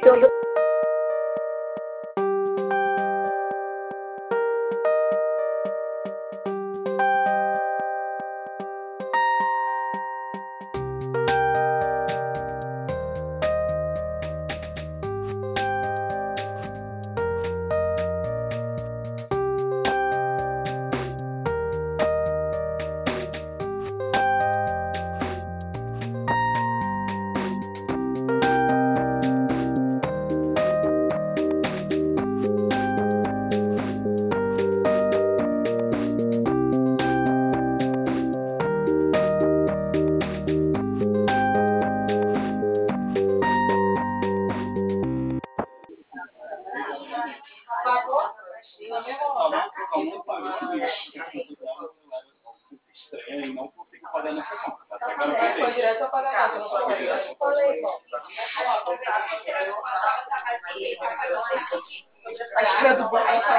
todo estranha e não consigo fazer a nossa conta. Foi direto a pagar, não foi? Acho que é do bom.